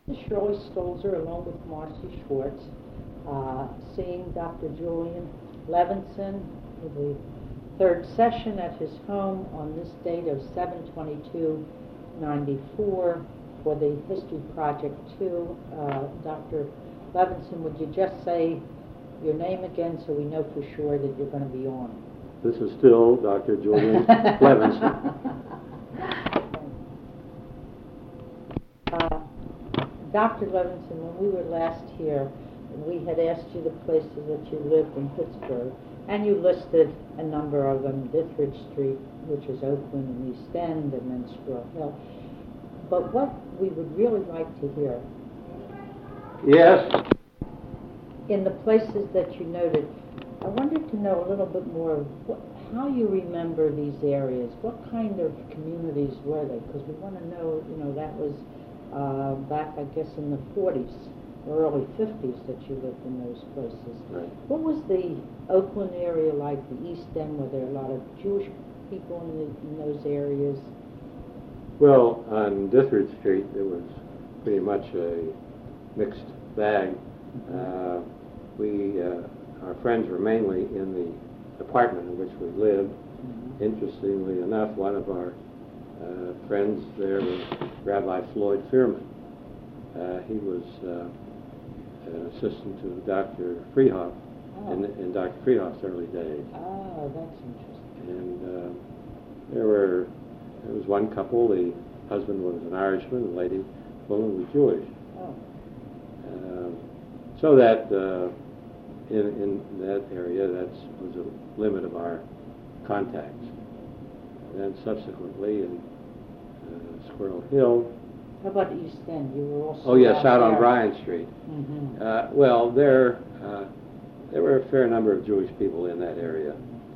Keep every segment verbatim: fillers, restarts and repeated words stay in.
This is Shirley Stolzer along with Marcy Schwartz, uh, seeing Doctor Julian Levinson for the third session at his home on this date of seven twenty-two ninety-four for the History Project two. Uh, Doctor Levinson, would you just say your name again so we know for sure that you're going to be on? This is still Doctor Julian Levinson. Uh, Doctor Levinson, when we were last here, we had asked you the places that you lived in Pittsburgh, and you listed a number of them: Dithridge Street, which is Oakland and East End, and then Squirrel Hill. But what we would really like to hear, Yes. in the places that you noted, I wanted to know a little bit more of what, how you remember these areas. What kind of communities were they? Because we want to know, you know, that was uh, back, I guess, in the forties or early fifties that you lived in those places. Right. What was the Oakland area like, the East End? Were there a lot of Jewish people in, the, in those areas? Well, on Dithridge Street, it was pretty much a mixed bag. Uh, we, uh, our friends were mainly in the apartment in which we lived. Mm-hmm. Interestingly enough, one of our uh, friends there was Rabbi Floyd Fearman. Uh, he was uh, an assistant to Doctor Freehoff Oh. in, in Doctor Freehoff's early days. Oh, that's interesting. And uh, there were, there was one couple, the husband was an Irishman, the lady, woman was Jewish. Oh. Um, so that uh, in, in that area, that was a limit of our contacts. And then subsequently in uh, Squirrel Hill. How about East End? You were also Oh yes, out on there. Bryan Street. Mm-hmm. Uh, well, there uh, there were a fair number of Jewish people in that area.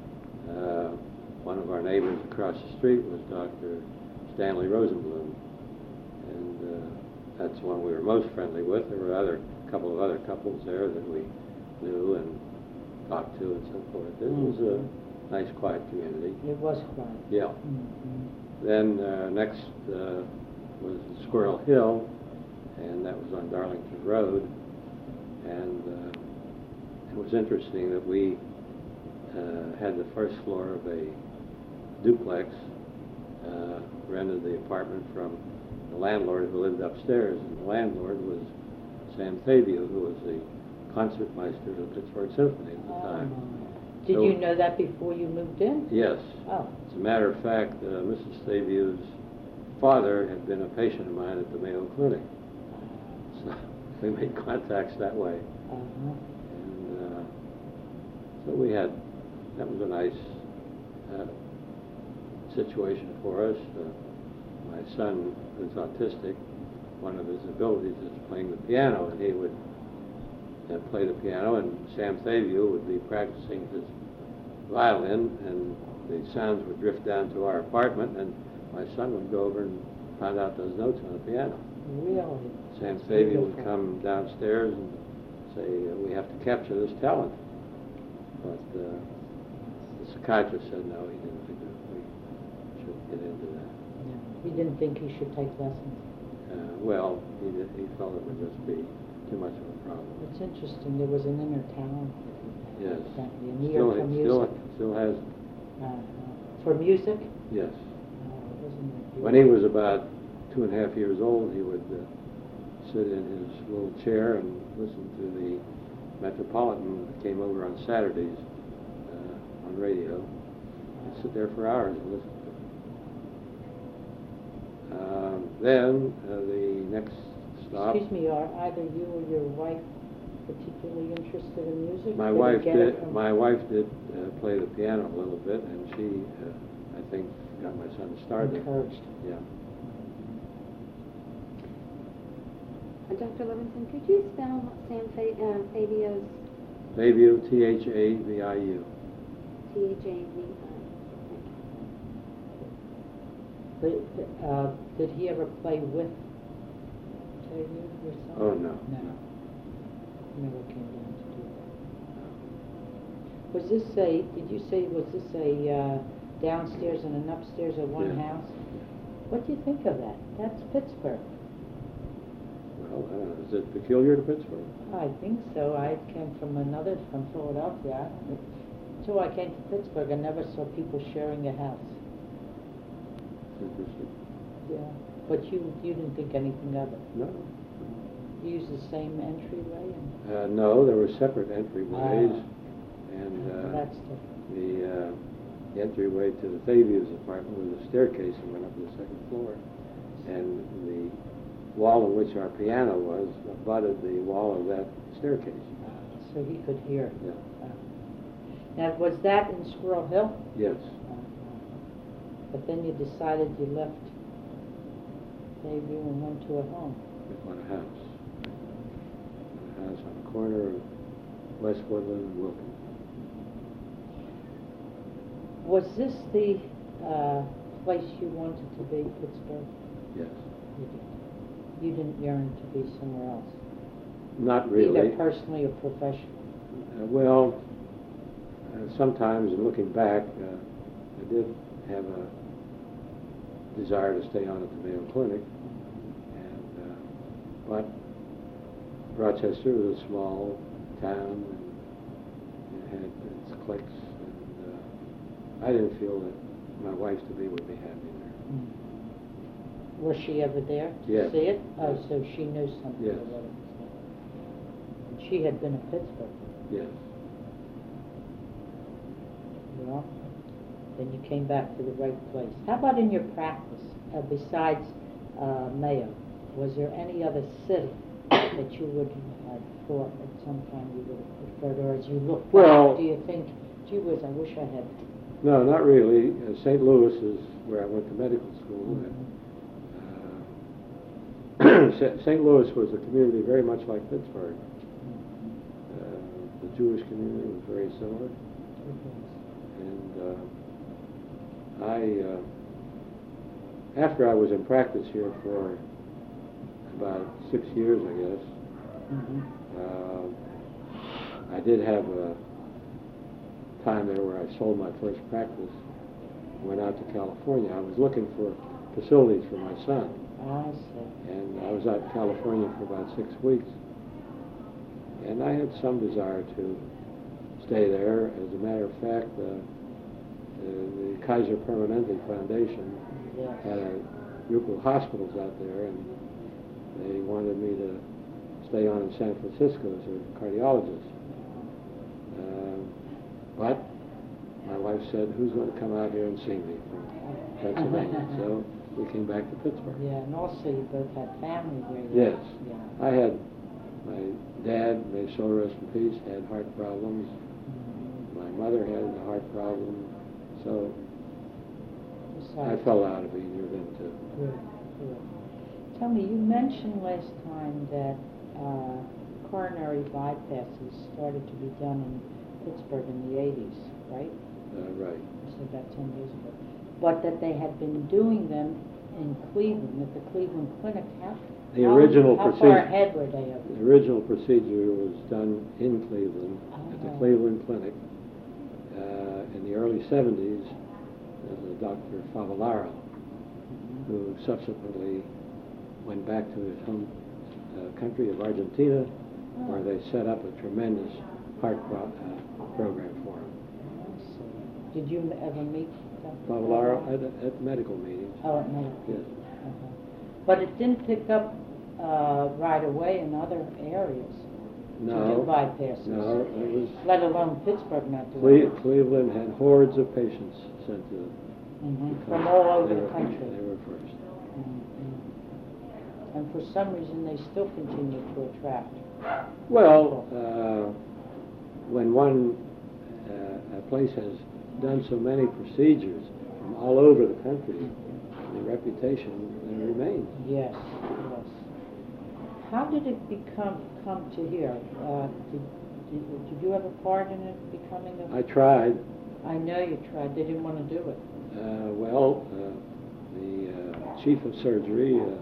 Uh, one of our neighbors across the street was Doctor Stanley Rosenblum, and uh, that's the one we were most friendly with. There were other couple of other couples there that we knew and talked to and so forth. It Mm-hmm. was a nice, quiet community. It was quiet. Yeah. Mm-hmm. Then uh, next uh, was Squirrel Hill, and that was on Darlington Road. And uh, it was interesting that we uh, had the first floor of a duplex, uh, rented the apartment from the landlord who lived upstairs, and the landlord was Sam Thabia, who was the concertmeister of the Pittsburgh Symphony at the Oh, time. my. Did So- you know that before you moved in? Yes. Oh. As a matter of fact, uh, Missus Thabia's father had been a patient of mine at the Mayo Clinic. So we made contacts that way. Uh-huh. And uh, so we had, that was a nice uh, situation for us. Uh, my son is autistic. One of his abilities is playing the piano, and he would uh, play the piano, and Sam Thabia would be practicing his violin, and the sounds would drift down to our apartment, and my son would go over and find out those notes on the piano. Really? Sam That's Thabia would beautiful. come downstairs and say, uh, we have to capture this talent. But uh, the psychiatrist said no, he didn't think that we should get into that. Yeah. He didn't think he should take lessons. Uh, well, he, did, he felt it would just be too much of a problem. It's interesting. There was an inner talent. Yes. Exactly. An ear Still, for it music. still, still has, Uh, for music? yes. Uh, wasn't it When he was about two and a half years old, he would uh, sit in his little chair and listen to the Metropolitan that came over on Saturdays uh, on radio. He'd sit there for hours and listen to it. Um, then uh, the next stop. Excuse me, are either you or your wife particularly interested in music? My Did you wife get it did. from- My wife did uh, play the piano a little bit, and she, uh, I think, got my son started. Encouraged. Yeah. Uh, Doctor Levinson, could you spell Sam Fa- uh, Fabio's Thaviu, T H A V I U. T H A V I? Did, uh, did he ever play with Tavia, your son? Oh, no. No. Never came down to do that. Was this a, did you say, was this a uh, downstairs and an upstairs at one Yeah. house? What do you think of that? That's Pittsburgh. Well, I don't know, is it peculiar to Pittsburgh? I think so. I came from another, from Philadelphia. Until I came to Pittsburgh, I never saw people sharing a house. Interesting. Yeah. But you, you didn't think anything of it? No. You used the same entryway? And, Uh, no, there were separate entryways, Ah. and uh, that's different. the, uh, the entryway to the Fabius apartment was a staircase that went up to the second floor, and the wall in which our piano was abutted the wall of that staircase. So he could hear. Yeah. Uh, Now, was that in Squirrel Hill? Yes. Uh, But then you decided you left Bayview and went to a home. We bought a house. A house on the corner of West Woodland and Wilton. Was this the uh, place you wanted to be, Pittsburgh? Yes. You did. You didn't yearn to be somewhere else? Not really. Either personally or professionally? Uh, well, uh, sometimes looking back, uh, I did have a desire to stay on at the Mayo Clinic, and uh, but Rochester was a small town and it had its cliques, and uh, I didn't feel that my wife to be would be happy there. Mm. Was she ever there to Yes. see it? Oh, Yes. so she knew something Yes. about it. And she had been in Pittsburgh. Yes. Well, then you came back to the right place. How about in your practice, uh, besides uh, Mayo? Was there any other city that you would have thought at some time you would have preferred, or as you look back, Well- do you think, gee whiz, I wish I had? No, not really. Uh, Saint Louis is where I went to medical school. Mhm. Uh, Sa- Saint Louis was a community very much like Pittsburgh. Uh, the Jewish community was very similar, and uh, I, uh, after I was in practice here for about six years, I guess, Mhm. uh, I did have a time there where I sold my first practice, went out to California. I was looking for facilities for my son, I see. and I was out in California for about six weeks. And I had some desire to stay there. As a matter of fact, uh, the, the Kaiser Permanente Foundation Yes. had a group of hospitals out there, and they wanted me to stay on in San Francisco as a cardiologist. Uh, but my wife said, who's going to come out here and see me from Pennsylvania? So we came back to Pittsburgh. Yeah, and also you both had family there. Yes. Yeah. I had, my dad, may so rest in peace, had heart problems. My mother had a heart problem. So I Besides- fell out of either of them too. Good, good. Tell me, you mentioned last time that uh, coronary bypasses started to be done in Pittsburgh in the eighties, right? Uh, right. You said about ten years ago. But that they had been doing them in Cleveland, at the Cleveland Clinic. How, The how- original How procedure- far ahead were they of it? The original procedure was done in Cleveland, at the Oh. Cleveland Clinic. Uh, in the early seventies, there was a Doctor Favalaro, who subsequently went back to his home uh, country of Argentina, where they set up a tremendous heart pro- uh, program for him. I see. Did you ever meet Doctor Favalaro at, at medical meetings. Oh, it may. Yes. Uh-huh. But it didn't pick up uh, right away in other areas to No. do bypasses. No, it was Let alone Pittsburgh not Cle- doing it. Cleveland had hordes of patients sent to it. Mhm. From all over They the were- country. They were first. Mhm. And for some reason, they still continue to attract. Well, uh, when one uh, a place has done so many procedures from all over the country, the reputation uh, remains. Yes, yes. How did it become come to here? Uh, did, did, did you have a part in it becoming a? I tried. I know you tried. They didn't want to do it. Uh, well, uh, the uh, chief of surgery. Uh,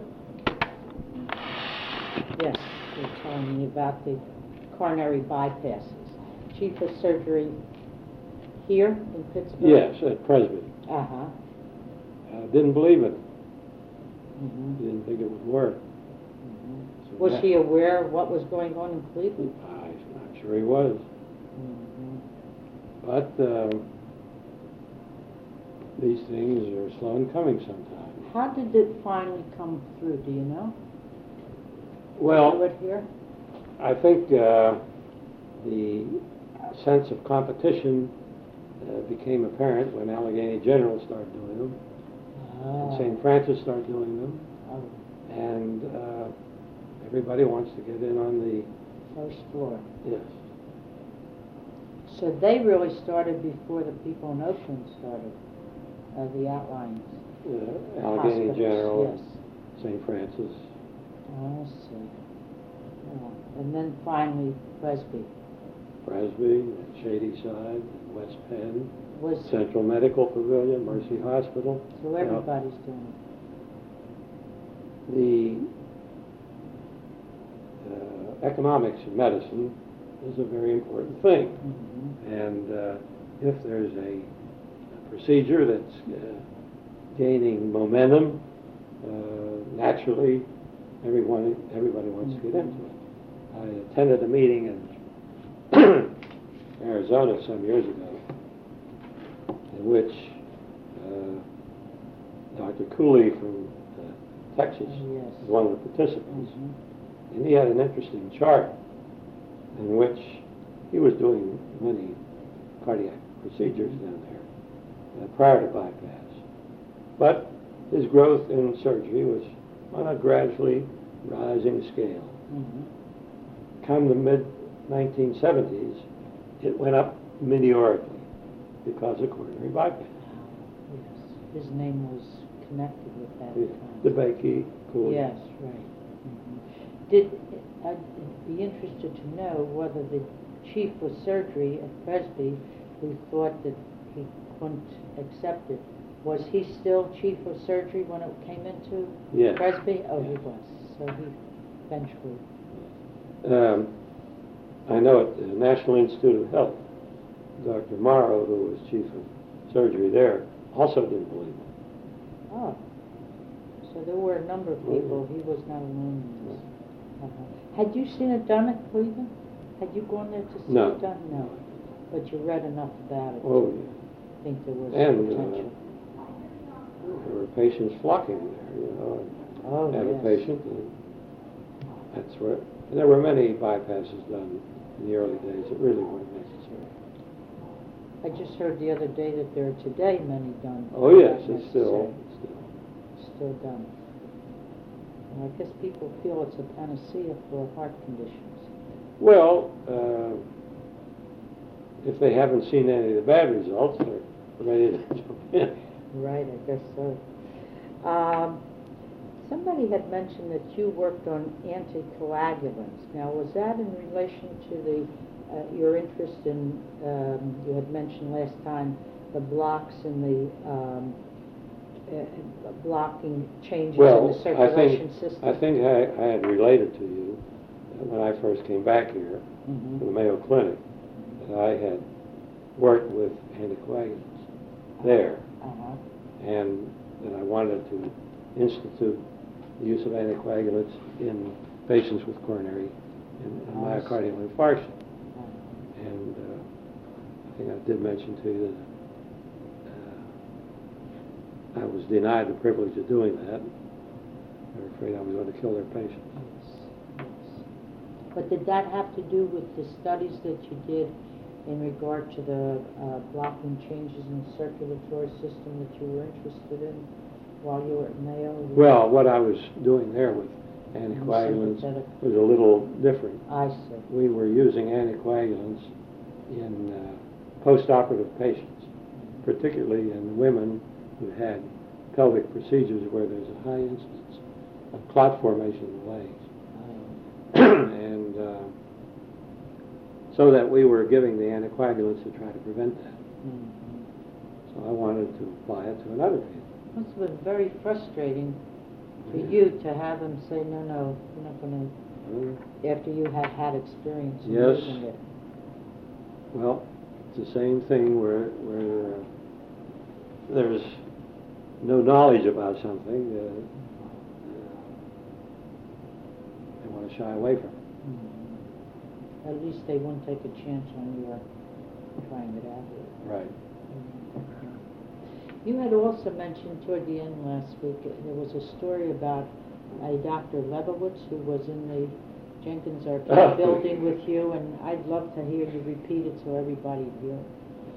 Yes, you're telling me about the coronary bypasses. Chief of surgery here in Pittsburgh? yes, at Presby. Uh-huh. Uh, didn't believe it. Mm-hmm. Didn't think it would work. Mm-hmm. So Was that- he aware of what was going on in Cleveland? I'm not sure he was. Mhm. But um, these things are slow in coming sometimes. How did it finally come through, do you know? Do Well, it here? I think uh, the sense of competition uh, became apparent when Allegheny General started doing them, and Ah. Saint Francis started doing them, Oh, and uh, everybody wants to get in on the, first floor. yes. So they really started before the people in Oakland started, uh, the outlines. Uh, Allegheny Hospitals, General, yes. Saint Francis. I see. Yeah. And then finally Presby. Presby, Shady Side, West Penn, Was, Central Medical Pavilion, Mercy Hospital. so Now, everybody's doing the uh, economics of medicine is a very important thing. it. Mhm. And uh, if there's a, a procedure that's uh, gaining momentum, uh, naturally everyone everybody wants to get into it. I attended a meeting in Arizona some years ago in which uh, Doctor Cooley from uh, Texas Yes. was one of the participants. Mhm. And he had an interesting chart in which he was doing many cardiac procedures down there uh, prior to bypass. But his growth in surgery was on a gradually rising scale. Mhm. Come the mid nineteen seventies, it went up meteorically because of coronary bypass. Yes. His name was connected with that. The time. DeBakey, Cooley. Yes, right. Mhm. Did, I'd be interested to know whether the chief of surgery at Presby, who thought that he couldn't accept it, was he still chief of surgery when it came into Yes. Presby? Oh, he Yes. was. So he eventually. Um, I know at the National Institute of Health, Doctor Morrow, who was chief of surgery there, also didn't believe it. Oh. So there were a number of Oh, people. yeah. He was not alone in this. Uh-huh. Had you seen it done at Cleveland? Had you gone there to see No. it done? No. But you read enough about it Oh, to think there was And, uh, potential. there were patients flocking there, you know. Oh, Have yes. a patient, and that's where, and there were many bypasses done in the early days that really weren't necessary. I just heard the other day that there are today many done. Oh, yes, not it's still, necessary. still. Still done. And I guess people feel it's a panacea for heart conditions. Well, uh, if they haven't seen any of the bad results, they're ready to jump in. Right, I guess so. Um, somebody had mentioned that you worked on anticoagulants. Now, was that in relation to the uh, your interest in? Um, you had mentioned last time the blocks in the um, uh, blocking changes Well, in the I circulation think, system. I think I, I had related to you when I first came back here Mhm. to the Mayo Clinic that I had worked with anticoagulants there, Uh-huh. and that I wanted to institute the use of anticoagulants in patients with coronary and, and Oh, I see. myocardial infarction. Uh-huh. And uh, I think I did mention to you that uh, I was denied the privilege of doing that. They were afraid I was going to kill their patients. Yes, yes. But did that have to do with the studies that you did in regard to the uh, blocking changes in the circulatory system that you were interested in while you were at Mayo? Well, what I was doing there with anticoagulants Sympathetic. was a little different. I see. We were using anticoagulants in uh, post-operative patients, particularly in women who had pelvic procedures where there's a high incidence of clot formation in the legs. Um, and uh, so that we were giving the anticoagulants to try to prevent that. mhm. So I wanted to apply it to another field. Must have been very frustrating for Yeah. you to have them say, no, no, you're not going Uh, to, after you had had experience in Yes. using it. Well, it's the same thing where, where uh, there's no knowledge about something. Uh, uh, they want to shy away from it. Mhm. At least they wouldn't take a chance on your trying it out here. Right. You had also mentioned toward the end last week, uh, there was a story about a Doctor Lebowitz who was in the Jenkins Arcade Oh. building with you, and I'd love to hear you repeat it so everybody hear it.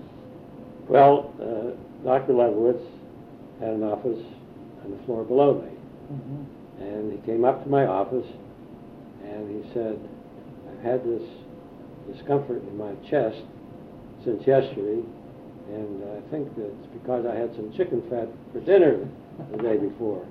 Well, uh, Doctor Lebowitz had an office on the floor below me. Mm-hmm. And he came up to my office and he said, I've had this discomfort in my chest since yesterday, and I think that it's because I had some chicken fat for dinner the day before.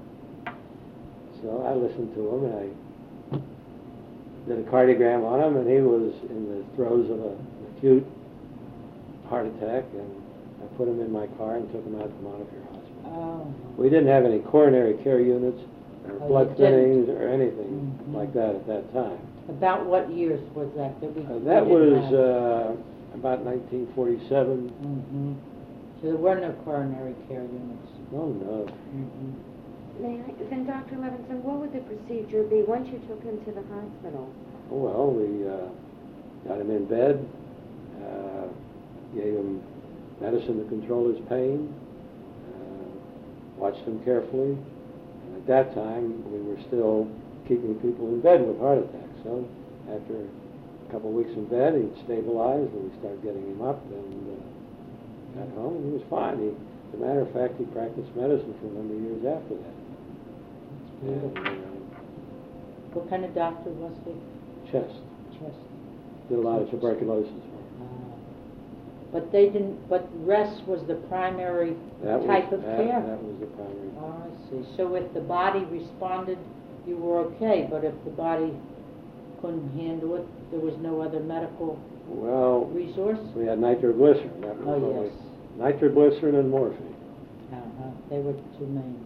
So I listened to him and I did a cardiogram on him, and he was in the throes of a, an acute heart attack, and I put him in my car and took him out to Montefiore Hospital. Oh. We didn't have any coronary care units or Oh, blood you didn't. thinnings or anything Mhm. like that at that time. About what years was that? That, we, Uh, we that didn't was have? uh, about nineteen forty-seven. Mm-hmm. So there were no coronary care units. Oh, no. Mm-hmm. May I, then Doctor Levinson, what would the procedure be once you took him to the hospital? Oh, well, we uh, got him in bed, uh, gave him medicine to control his pain, uh, watched him carefully. And at that time, we were still keeping people in bed with heart attacks. So after a couple of weeks in bed, he'd stabilized, and we started getting him up and uh, got home, and he was fine. He, as a matter of fact, he practiced medicine for a number of years after that. That's And, beautiful. uh, What kind of doctor was he? chest. Chest. Did a lot of tuberculosis for him. Uh, but they didn't. But rest was the primary That type was, of that, care. That was the primary. Oh, I see. So if the body responded, you were okay. But if the body couldn't handle it, there was no other medical Well, resource. we had nitroglycerin. That was Oh, only yes. nitroglycerin and morphine. Uh-huh. They were the two main.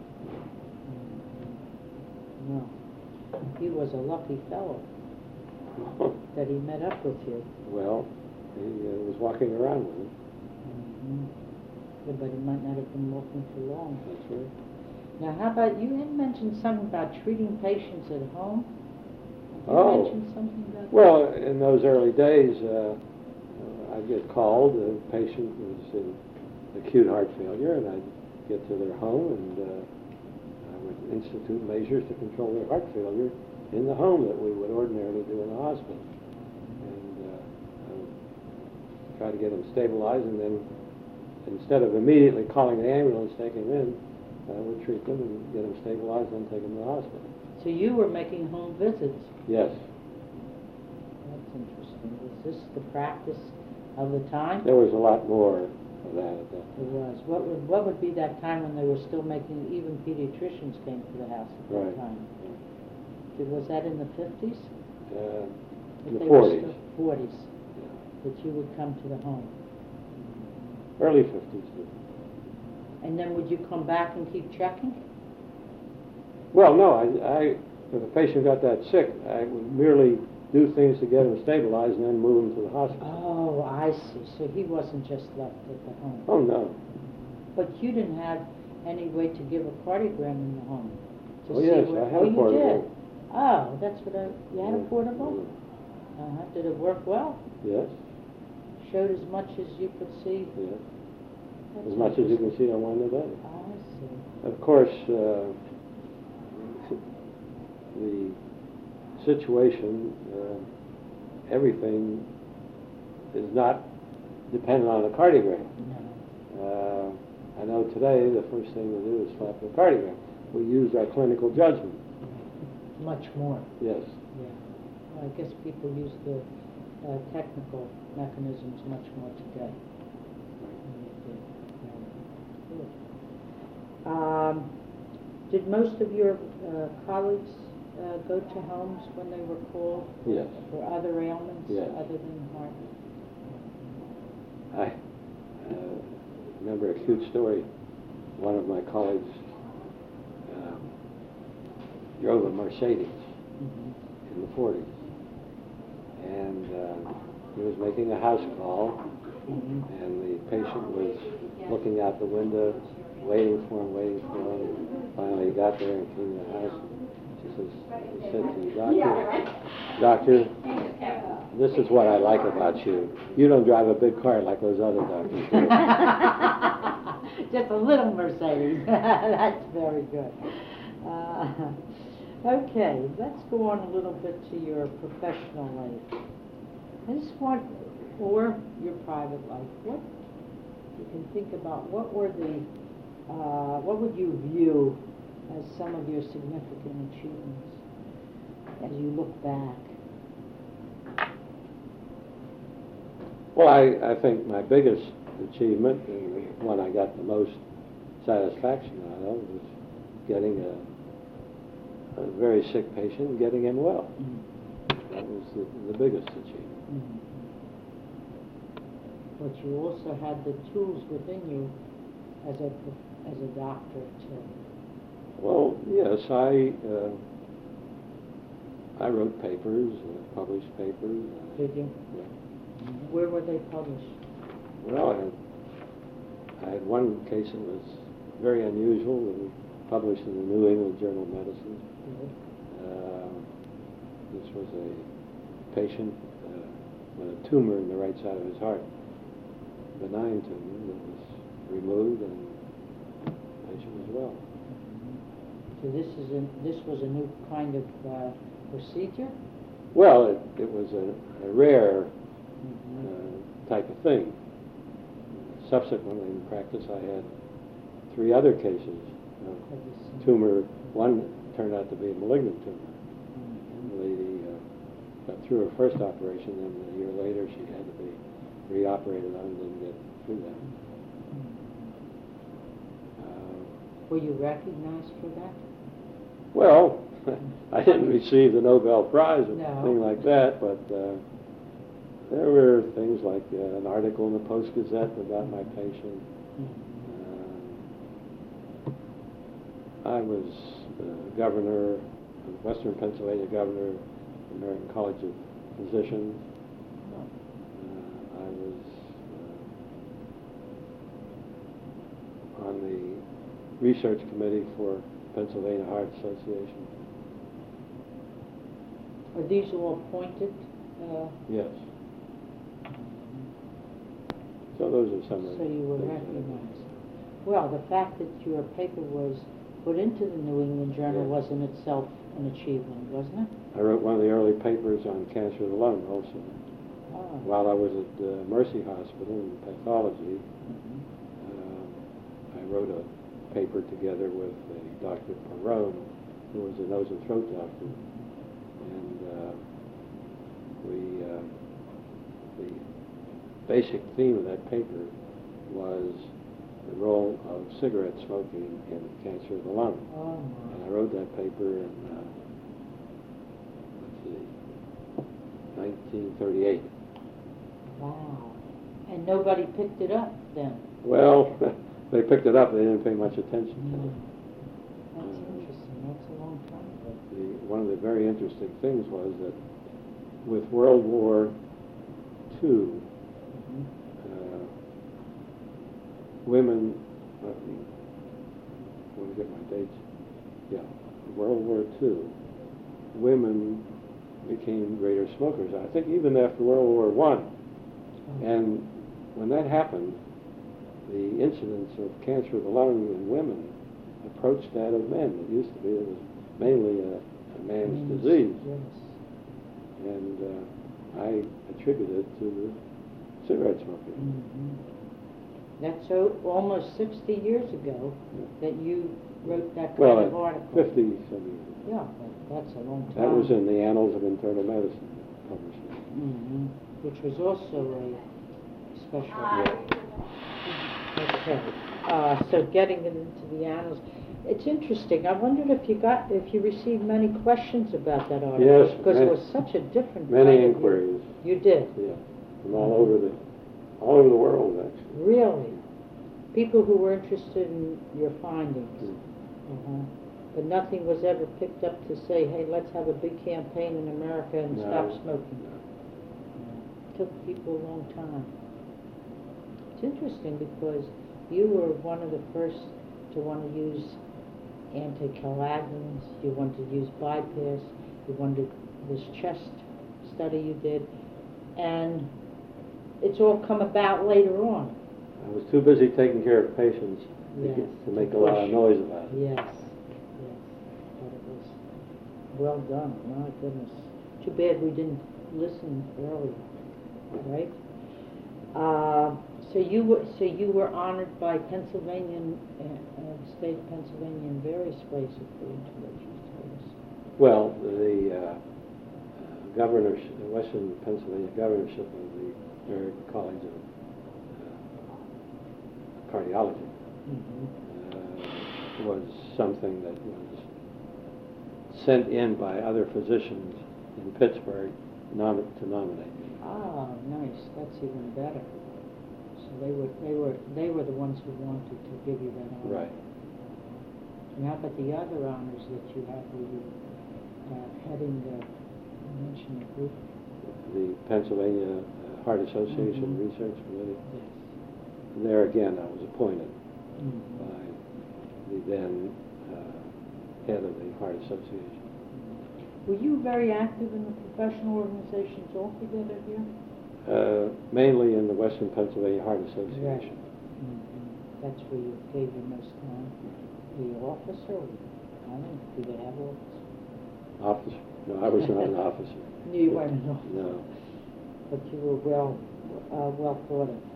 Mhm. No. He was a lucky fellow that he met up with you. Well, he uh, was walking around with him. Mm-hmm. Yeah, but he might not have been walking for long. That's right. Now, how about, you had mentioned something about treating patients at home? Have you Oh. mentioned something about that? Well, in those early days, uh, uh, I'd get called. The patient was in acute heart failure, and I'd get to their home, and uh, I would institute measures to control their heart failure in the home that we would ordinarily do in the hospital. And uh, I would try to get them stabilized, and then instead of immediately calling the ambulance, taking them in, I would treat them and get them stabilized and then take them to the hospital. So you were making home visits. Yes. That's interesting. Was this the practice of the time? There was a lot more of that at that It was. What would, what would be that time when they were still making, even pediatricians came to the house at that Right. time? Did- Was that in the fifties? Uh, in That the they were forties. still- forties, Yeah. that you would come to the home. Early fifties. too. And then would you come back and keep checking? Well, no, I, I, if a patient got that sick, I would merely do things to get him stabilized and then move him to the hospital. Oh, I see. So he wasn't just left at the home. Oh, no. But you didn't have any way to give a cardiogram in the home? to Oh, see yes, where- I had oh, a you portable. did? Oh, that's what I, you had a Yeah. portable? Uh-huh. Did it work well? Yes, Showed as much as you could see? yes. That's As much as you can interesting. see on one today. I see. Of course, uh, the situation, uh, everything is not dependent on a cardiogram. No. Uh, I know today the first thing we do is slap the cardiogram. We use our clinical judgment. Much more, Yes. yeah. Well, I guess people use the uh, technical mechanisms much more today than they did. Yeah. Good. Um, did most of your uh, colleagues uh, go to homes when they were called for, Yes. for other ailments Yes. other than heart? I uh, remember a cute story. One of my colleagues um, drove a Mercedes Mm-hmm. in the forties, and uh, he was making a house call, Mm-hmm. and the patient was looking out the window, waiting for him, waiting for him. Finally, he got there and came to the house. She says, he said to the doctor, Doctor, this is what I like about you. You don't drive a big car like those other doctors do. Just a little Mercedes. That's very good. Uh, okay, let's go on a little bit to your professional life. I just want, or your private life, what you can think about, what were the, uh, what would you view as some of your significant achievements as you look back? Well, I, I think my biggest achievement, and the one I got the most satisfaction out of, was getting a, a very sick patient and getting him well. Mm-hmm. That was the, the biggest achievement. Mm-hmm. But you also had the tools within you as a as a doctor to. Well, yes, I uh, I wrote papers, uh, published papers. Did you? Yeah. Where were they published? Well, I had, I had one case that was very unusual that we published in the New England Journal of Medicine. Mm-hmm. Uh, this was a patient uh, with a tumor in the right side of his heart, benign tumor that was removed, and the patient was well. So this is a, this was a new kind of uh, procedure? Well, it, it was a, a rare Mm-hmm. uh, type of thing. Subsequently, in practice, I had three other cases of tumor. One turned out to be a malignant tumor. Mm-hmm. The lady uh, got through her first operation, and a year later she had to be reoperated on and didn't get through that. Uh, Were you recognized for that? well, I didn't receive the Nobel Prize or No. anything like that, but uh, there were things like uh, an article in the Post-Gazette about my patient. Uh, I was uh, governor, Western Pennsylvania governor of the American College of Physicians. Uh, I was uh, on the research committee for Pennsylvania Heart Association. Are these all appointed? Uh, Yes. So those are some of so the you were things that I did. recognized. Well, the fact that your paper was put into the New England Journal Yeah. was in itself an achievement, wasn't it? I wrote one of the early papers on cancer of the lung also. Oh. While I was at uh, Mercy Hospital in pathology, Mhm. uh, I wrote a paper together with uh, Doctor Perrone, who was a nose and throat doctor. And uh, we, uh, the basic theme of that paper was the role of cigarette smoking in cancer of the lung. Oh, And my. I wrote that paper in, uh, let's see, nineteen thirty-eight. Wow. And nobody picked it up then? Well, they picked it up, they didn't pay much attention to Mm. it. That's Uh, interesting. That's a long time ago. The, one of the very interesting things was that with World War Two, Mhm. uh, women, let me, let me get my dates. Yeah, World War Two, women became greater smokers. I think even after World War One. And when that happened, the incidence of cancer of the lung in women approached that of men. It used to be it was mainly a, a man's Means- disease. Yes. And uh, I attribute it to the cigarette smoking. Mhm. That's so, almost sixty years ago that you wrote that kind Well, of article. fifty some years. Yeah, but that's a long time. That was in the Annals of Internal Medicine published. Mhm. Which was also a special. Okay. Uh, so getting it into the annals, it's interesting. I wondered if you got, if you received many questions about that article. Yes, Because it many- was such a different. Many kind of- inquiries, You did, yeah, from all over the, all over the world, actually. really. People who were interested in your findings. Mm. Uh-huh. But nothing was ever picked up to say, hey, let's have a big campaign in America and No, stop smoking. no. Took people a long time. It's interesting because you were one of the first to want to use anticoagulants, you wanted to use bypass, you wanted this chest study you did, and it's all come about later on. I was too busy taking care of patients to, Yes, get, to to make a lot of push. noise about it. Yes, yes, but it was well done, my goodness. Too bad we didn't listen earlier, right? Uh, so you were, so you were honored by Pennsylvania, and, uh, uh, state of Pennsylvania in various ways, according to what you told us. Well, the uh, uh, governorship, the Western Pennsylvania governorship of the American College of uh, Cardiology Mm-hmm. uh, was something that was sent in by other physicians in Pittsburgh nom- to nominate me. Ah, nice. That's even better. So they were they were they were the ones who wanted to give you that honor. Right. And how about the other honors that you had? Were you uh, heading the you mentioned the group? The Pennsylvania uh, Heart Association Mhm. Research Committee. Yes. There again, I was appointed Mm-hmm. by the then uh, head of the Heart Association. Were you very active in the professional organizations altogether here? Uh, mainly in the Western Pennsylvania Heart Association. Mm-hmm. That's where you gave your most time. The officer? I don't know. Do they have office? Officer? No, I was not an officer. No, you weren't an officer. No. But you were well, uh, well thought of.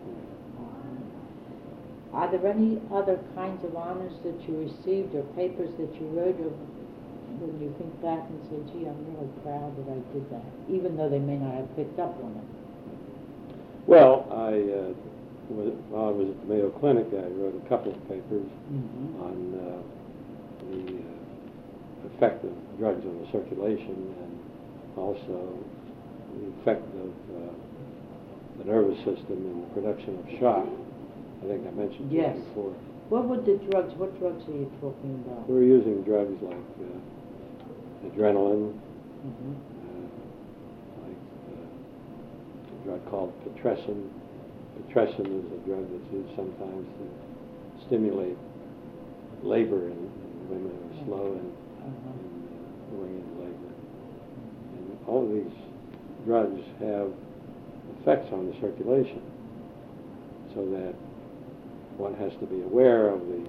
Are there any other kinds of honors that you received or papers that you wrote, or when you think back and say, gee, I'm really proud that I did that, even though they may not have picked up on it? Well, I, uh, was, while I was at the Mayo Clinic, I wrote a couple of papers Mm-hmm. on uh, the uh, effect of drugs on the circulation, and also the effect of uh, the nervous system in the production of shock. I think I mentioned Yes. this before. What would the drugs, what drugs are you talking about? We were using drugs like uh, adrenaline, Mm-hmm. uh, like uh, a drug called Pitressin. Pitressin is a drug that's used sometimes to stimulate labor in, in women who are slow in, Uh-huh. in uh, going into labor. And all of these drugs have effects on the circulation, so that one has to be aware of the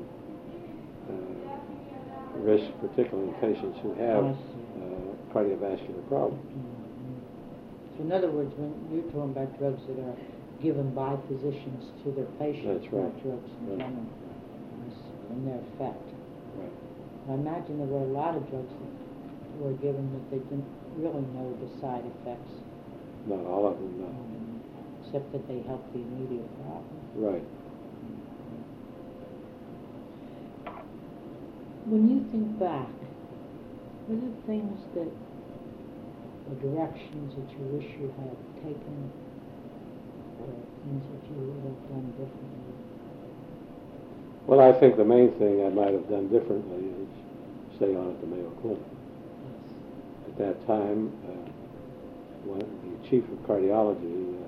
uh, risk, particularly in patients who have I see. uh, cardiovascular problems. Mhm. So in other words, when you're talking about drugs that are given by physicians to their patients, That's right. not drugs in Right. general, I see, and their effect. Right. I imagine there were a lot of drugs that were given that they didn't really know the side effects, Not all of them, no. um, except that they helped the immediate problem. Right. When you think back, what are the things that, or directions that you wish you had taken, or things that you would have done differently? Well, I think the main thing I might have done differently is stay on at the Mayo Clinic. Yes. At that time, uh, one, the chief of cardiology uh,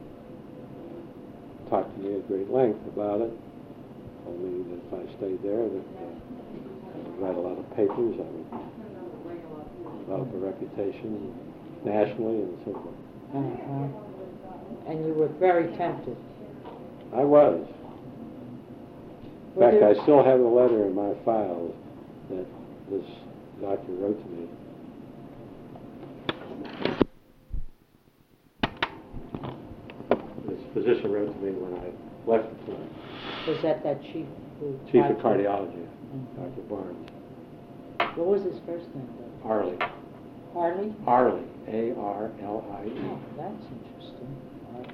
uh, talked to me at great length about it, told me that if I stayed there, that uh, I would write a lot of papers, I would develop a reputation nationally and so forth. Uh-huh. And you were very tempted. I was. In Were fact, there- I still have a letter in my files that this doctor wrote to me. This physician wrote to me when I left the clinic. Was that that chief who... Chief of tried to- cardiology, Mhm. Doctor Barnes. What was his first name, though? Arley. Harley? Arley. A R L I E. Oh, that's interesting. Harley.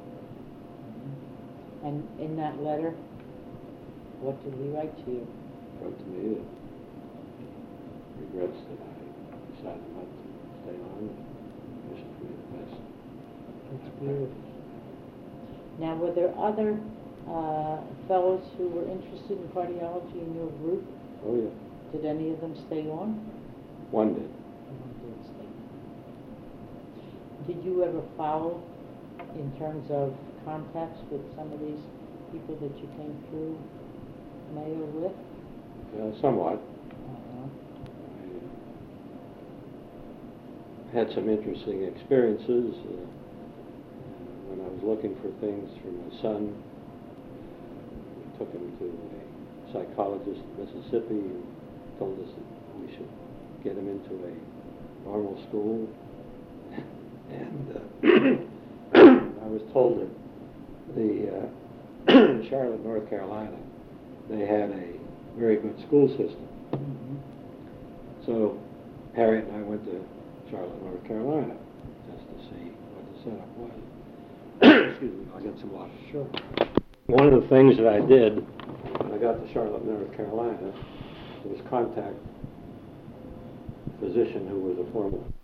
Mhm. And in that letter, what did he write to you? Wrote to me that regrets that I decided not to stay on and wished me the best. That's beautiful. Now, were there other uh, fellows who were interested in cardiology in your group? Oh, yeah. Did any of them stay on? One did. One did stay on. Did you ever follow in terms of contacts with some of these people that you came through Mayo with? Uh, somewhat. Uh-huh. I had some interesting experiences. Uh, when I was looking for things for my son, we took him to a psychologist in Mississippi who told us that we should get him into a normal school. And uh, I was told that the uh, Charlotte, North Carolina, they had a very good school system. Mhm. So Harriet and I went to Charlotte, North Carolina, just to see what the setup was. Excuse me, I'll get some water. Sure. One of the things that I did when I got to Charlotte, North Carolina, was contact a physician who was a former